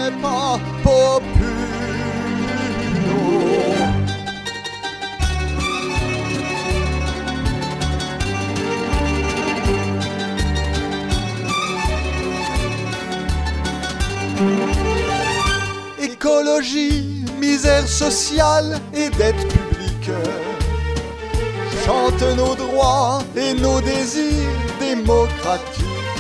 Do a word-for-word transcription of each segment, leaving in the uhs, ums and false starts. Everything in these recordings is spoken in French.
n'est pas populo. Écologie, misère sociale et dette publique, chante nos droits et nos désirs démocratiques.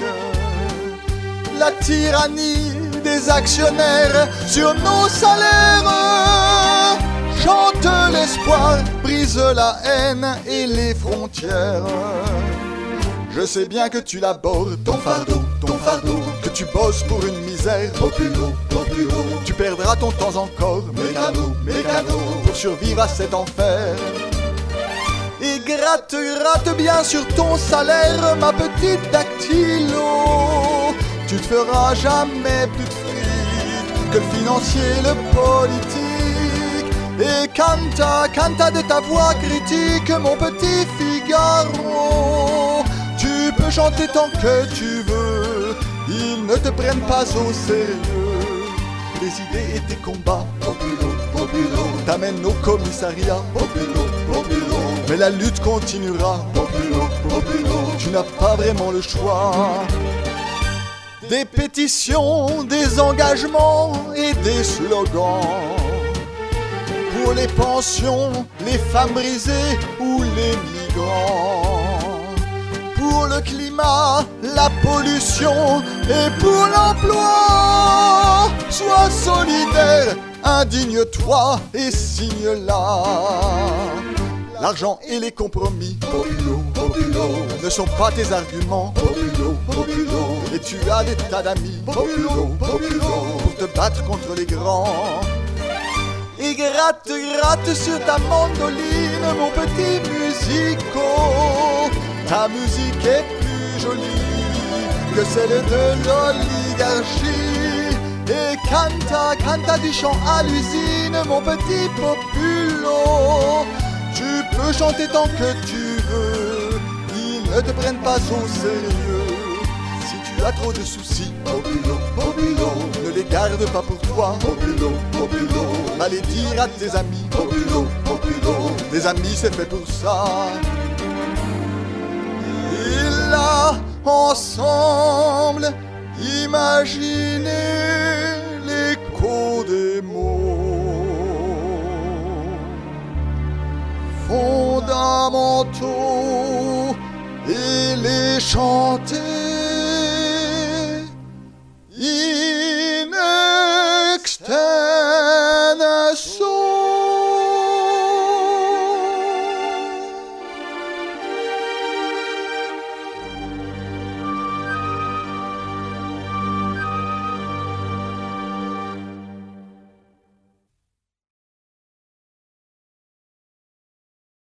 La tyrannie des actionnaires sur nos salaires chante l'espoir, brise la haine et les frontières. Je sais bien que tu l'abordes, ton fardeau, ton fardeau, que tu bosses pour une misère populo, populo. Tu perdras ton temps encore, mécano, mécano, pour survivre à cet enfer. Et gratte, gratte bien sur ton salaire, ma petite dactylo. Tu te feras jamais plus de fric que le financier, le politique. Et canta, canta de ta voix critique, mon petit Figaro. Tu peux chanter tant que tu veux, ils ne te prennent pas au sérieux. Les idées et tes combats, populo, populo, t'amènent au commissariat, populo, populo. Mais la lutte continuera, populo, populo. Tu n'as pas vraiment le choix. Des pétitions, des engagements et des slogans pour les pensions, les femmes brisées ou les migrants. Pour le climat, la pollution et pour l'emploi. Sois solidaire, indigne-toi et signe-la. L'argent et les compromis, populo, populo, ne sont pas tes arguments, populo, populo. Et tu as des tas d'amis, populo, populo, pour te battre contre les grands. Et gratte, gratte sur ta mandoline, mon petit musico. Ta musique est plus jolie que celle de l'oligarchie. Et canta, canta du chant à l'usine, mon petit populo. Tu peux chanter tant que tu veux, ils ne te prennent pas au sérieux. Si tu as trop de soucis, populo, populo, ne les garde pas pour toi, populo, populo. Va les dire à tes amis, populo, populo. Des amis c'est fait pour ça. Et là, ensemble, imaginez l'écho des mots fondamentaux et les chanter.